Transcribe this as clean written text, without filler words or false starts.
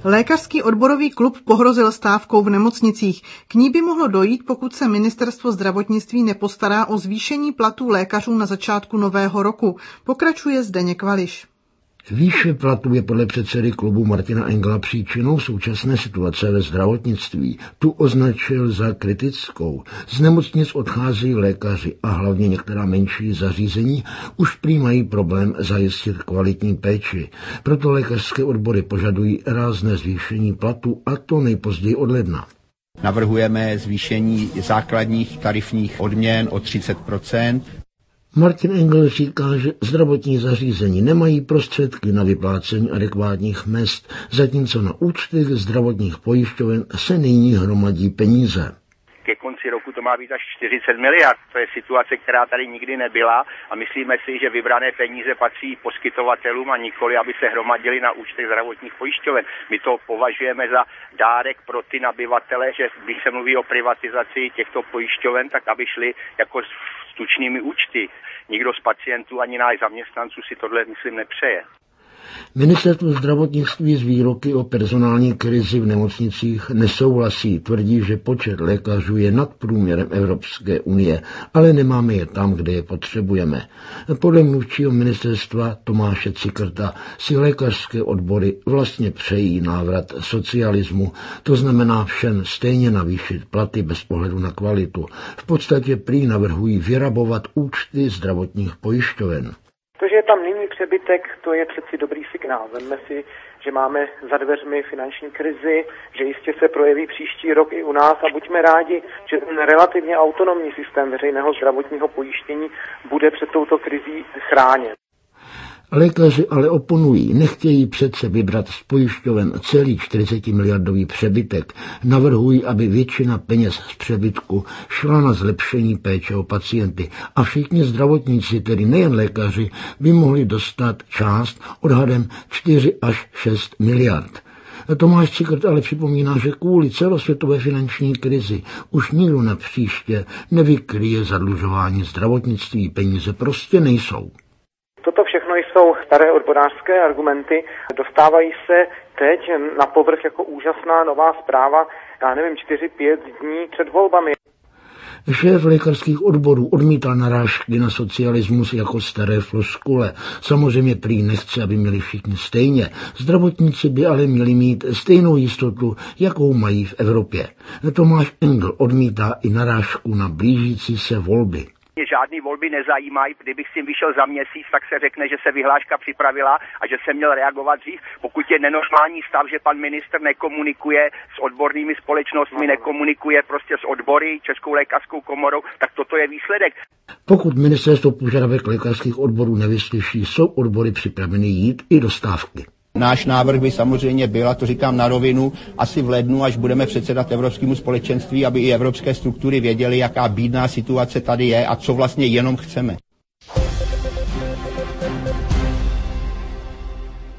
Lékařský odborový klub pohrozil stávkou v nemocnicích. K ní by mohlo dojít, pokud se ministerstvo zdravotnictví nepostará o zvýšení platů lékařů na začátku nového roku. Pokračuje Zdeněk Vališ. Výše platů je podle předsedy klubu Martina Engla příčinou současné situace ve zdravotnictví. Tu označil za kritickou. Z nemocnic odcházejí lékaři a hlavně některá menší zařízení už prý mají problém zajistit kvalitní péči. Proto lékařské odbory požadují rázné zvýšení platů, a to nejpozději od ledna. Navrhujeme zvýšení základních tarifních odměn o 30%. Martin Engel říká, že zdravotní zařízení nemají prostředky na vyplácení adekvátních mezd, zatímco na účtech zdravotních pojišťoven se nyní hromadí peníze. Ke konci roku to má být až 40 miliard. To je situace, která tady nikdy nebyla a myslíme si, že vybrané peníze patří poskytovatelům a nikoli, aby se hromadili na účtech zdravotních pojišťoven. My to považujeme za dárek pro ty nabyvatele, že když se mluví o privatizaci těchto pojišťoven, tak aby šli jako s tučnými účty. Nikdo z pacientů ani náš zaměstnanců si tohle, myslím, nepřeje. Ministerstvo zdravotnictví s výroky o personální krizi v nemocnicích nesouhlasí. Tvrdí, že počet lékařů je nad průměrem Evropské unie, ale nemáme je tam, kde je potřebujeme. Podle mluvčího ministerstva Tomáše Cikrta si lékařské odbory vlastně přejí návrat socialismu, to znamená všem stejně navýšit platy bez ohledu na kvalitu. V podstatě prý navrhují vyrabovat účty zdravotních pojišťoven. To, že tam není přebytek, to je přeci dobrý signál. Vemme si, že máme za dveřmi finanční krizi, že jistě se projeví příští rok i u nás a buďme rádi, že ten relativně autonomní systém veřejného zdravotního pojištění bude před touto krizí chráněn. Lékaři ale oponují, nechtějí přece vybrat z pojišťoven celý 40miliardový přebytek. Navrhují, aby většina peněz z přebytku šla na zlepšení péče o pacienty a všichni zdravotníci, tedy nejen lékaři, by mohli dostat část odhadem 4 až 6 miliard. Tomáš Cikrt ale připomíná, že kvůli celosvětové finanční krizi už nikdo na příště nevykryje zadlužování zdravotnictví, peníze prostě nejsou. Toto všechno jsou staré odborářské argumenty. Dostávají se teď na povrch jako úžasná nová zpráva, 4-5 dní před volbami. Šéf lékařských odborů odmítá narážky na socialismus jako staré floskule. Samozřejmě prý nechce, aby měli všichni stejně. Zdravotníci by ale měli mít stejnou jistotu, jakou mají v Evropě. Tomáš Engel odmítá i narážku na blížící se volby. Žádný volby nezajímají, kdybych s tím vyšel za měsíc, tak se řekne, že se vyhláška připravila a že jsem měl reagovat dřív. Pokud je nenormální stav, že pan ministr nekomunikuje s odbornými společnostmi, nekomunikuje prostě s odbory, Českou lékařskou komorou, tak toto je výsledek. Pokud ministerstvo požadavek lékařských odborů nevyslyší, jsou odbory připraveny jít i do stávky. Náš návrh by samozřejmě byl, a to říkám na rovinu, asi v lednu, až budeme předsedat Evropskému společenství, aby i evropské struktury věděly, jaká bídná situace tady je a co vlastně jenom chceme.